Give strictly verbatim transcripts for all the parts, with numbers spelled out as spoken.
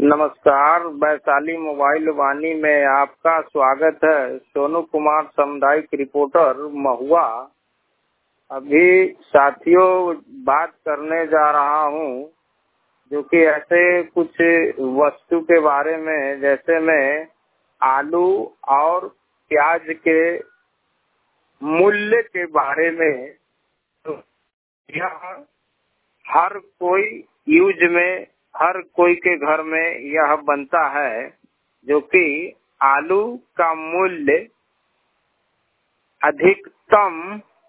नमस्कार, वैशाली मोबाइल वाणी में आपका स्वागत है। सोनू कुमार सामुदायिक रिपोर्टर महुआ। अभी साथियों बात करने जा रहा हूँ जो कि ऐसे कुछ वस्तु के बारे में, जैसे मैं आलू और प्याज के मूल्य के बारे में। तो यह हर कोई यूज में, हर कोई के घर में यह बनता है, जो कि आलू का मूल्य अधिकतम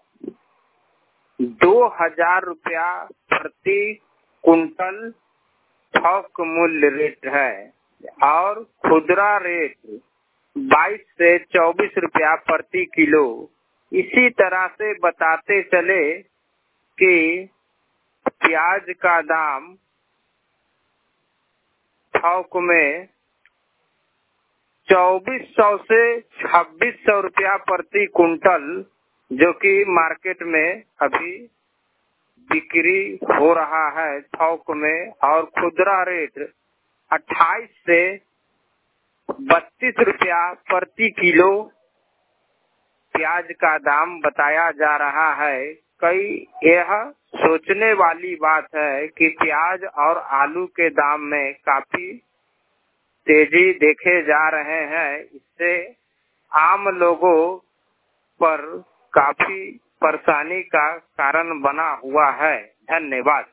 दो हजार रुपया प्रति कुंटल थोक मूल्य रेट है और खुदरा रेट बाईस से चौबीस रुपया प्रति किलो। इसी तरह से बताते चले कि प्याज का दाम थोक में चौबीस सौ से छब्बीस सौ रुपया प्रति कुंटल, जो कि मार्केट में अभी बिक्री हो रहा है थोक में, और खुदरा रेट अट्ठाईस से बत्तीस रुपया प्रति किलो प्याज का दाम बताया जा रहा है। कई यह सोचने वाली बात है कि प्याज और आलू के दाम में काफी तेजी देखे जा रहे हैं। इससे आम लोगों पर काफी परेशानी का कारण बना हुआ है। धन्यवाद।